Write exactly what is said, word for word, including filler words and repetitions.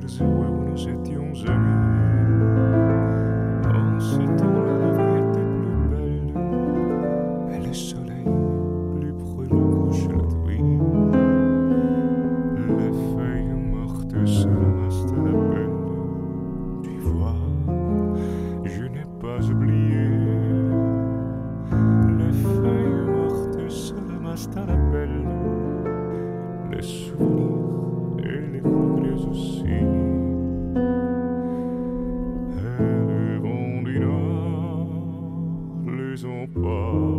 souvenirs heureux où nous étions amis. En ce temps-là, la vie était plus belle et le soleil plus brûlant couche la nuit. Les feuilles mortes sur la masse de la belle. Tu vois, je n'ai pas oublié. Les feuilles mortes sur la masse de la belle. Les souvenirs et les regrets aussi. Et les vents du nord les ont pas